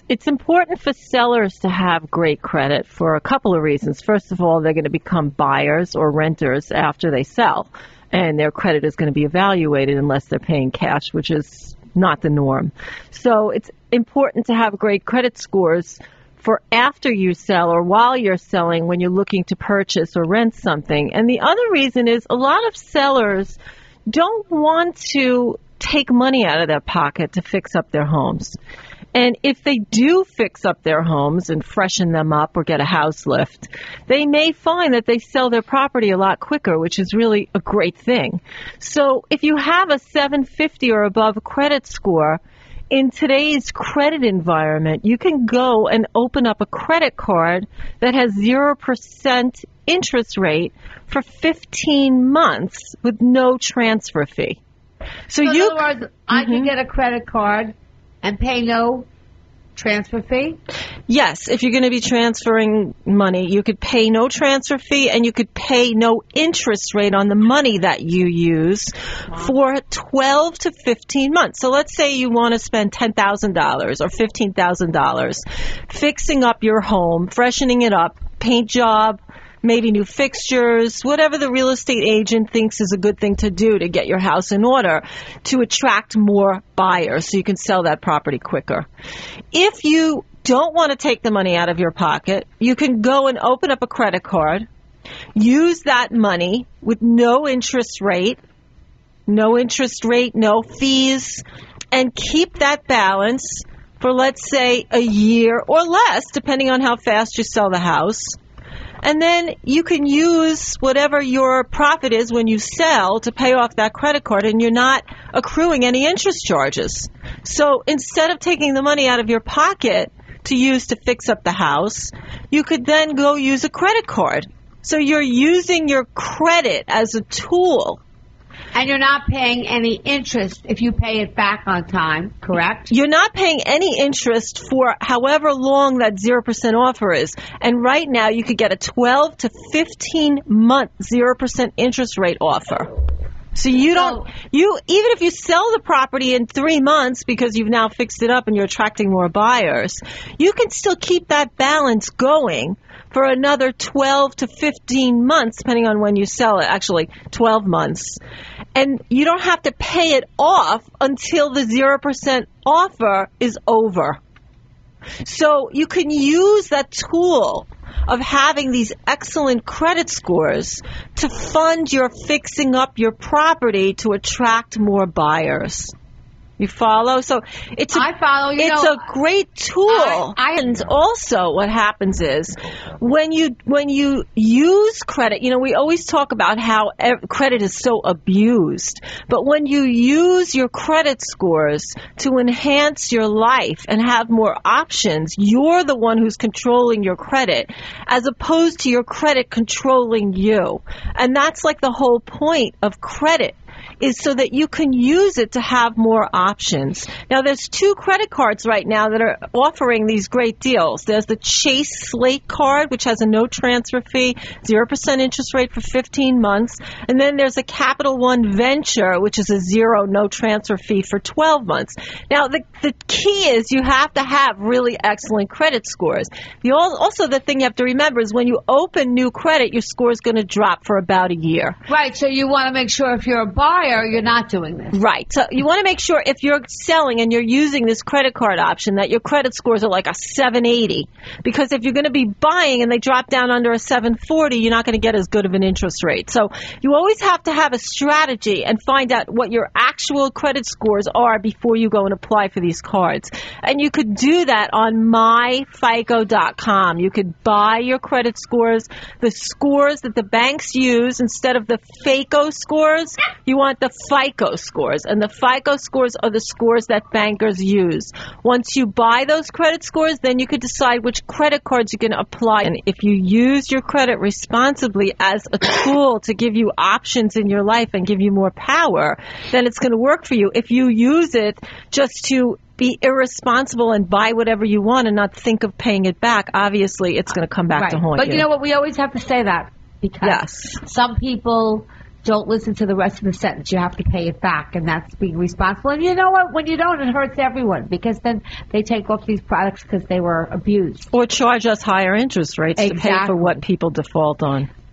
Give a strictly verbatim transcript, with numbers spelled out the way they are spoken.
It's important for sellers to have great credit for a couple of reasons. First of all, they're going to become buyers or renters after they sell, and their credit is going to be evaluated unless they're paying cash, which is not the norm. So it's important to have great credit scores for after you sell or while you're selling when you're looking to purchase or rent something. And the other reason is a lot of sellers don't want to take money out of their pocket to fix up their homes. And if they do fix up their homes and freshen them up or get a house lift, they may find that they sell their property a lot quicker, which is really a great thing. So if you have a seven fifty or above credit score, in today's credit environment, you can go and open up a credit card that has zero percent interest rate for fifteen months with no transfer fee. So, so in you, other words, I mm-hmm. can get a credit card and pay no transfer fee? Yes, if you're going to be transferring money, you could pay no transfer fee and you could pay no interest rate on the money that you use wow. for twelve to fifteen months. So let's say you want to spend ten thousand dollars or fifteen thousand dollars fixing up your home, freshening it up, paint job, maybe new fixtures, whatever the real estate agent thinks is a good thing to do to get your house in order to attract more buyers so you can sell that property quicker. If you don't want to take the money out of your pocket, you can go and open up a credit card, use that money with no interest rate, no interest rate, no fees, and keep that balance for, let's say, a year or less, depending on how fast you sell the house. And then you can use whatever your profit is when you sell to pay off that credit card, and you're not accruing any interest charges. So instead of taking the money out of your pocket to use to fix up the house, you could then go use a credit card. So you're using your credit as a tool. And you're not paying any interest if you pay it back on time, correct? You're not paying any interest for however long that zero percent offer is. And right now you could get a twelve to fifteen month zero percent interest rate offer. So you don't, you even if you sell the property in three months because you've now fixed it up and you're attracting more buyers, you can still keep that balance going for another twelve to fifteen months, depending on when you sell it, actually twelve months. And you don't have to pay it off until the zero percent offer is over. So you can use that tool of having these excellent credit scores to fund your fixing up your property to attract more buyers. You follow? So it's a, I follow. You it's know, a great tool. I, I, and also what happens is when you when you use credit, you know, we always talk about how ev- credit is so abused. But when you use your credit scores to enhance your life and have more options, you're the one who's controlling your credit as opposed to your credit controlling you. And that's like the whole point of credit, is so that you can use it to have more options. Now, there's two credit cards right now that are offering these great deals. There's the Chase Slate card, which has a no transfer fee, zero percent interest rate for fifteen months. And then there's a Capital One Venture, which is a zero, no transfer fee for twelve months. Now, the, the key is you have to have really excellent credit scores. The, also, the thing you have to remember is when you open new credit, your score is going to drop for about a year. Right, so you want to make sure if you're a buyer, you're not doing this. Right. So you want to make sure if you're selling and you're using this credit card option that your credit scores are like a seven eighty. Because if you're going to be buying and they drop down under a seven forty, you're not going to get as good of an interest rate. So you always have to have a strategy and find out what your actual credit scores are before you go and apply for these cards. And you could do that on my fico dot com. You could buy your credit scores, the scores that the banks use instead of the FACO scores. You want the FICO scores, and the FICO scores are the scores that bankers use. Once you buy those credit scores, then you can decide which credit cards you can apply. And if you use your credit responsibly as a tool to give you options in your life and give you more power, then it's going to work for you. If you use it just to be irresponsible and buy whatever you want and not think of paying it back, obviously it's going to come back right. to haunt but you. But you know what? We always have to say that because yes. some people don't listen to the rest of the sentence. You have to pay it back, and that's being responsible. And you know what? When you don't, it hurts everyone, because then they take off these products because they were abused. Or charge us higher interest rates Exactly. to pay for what people default on.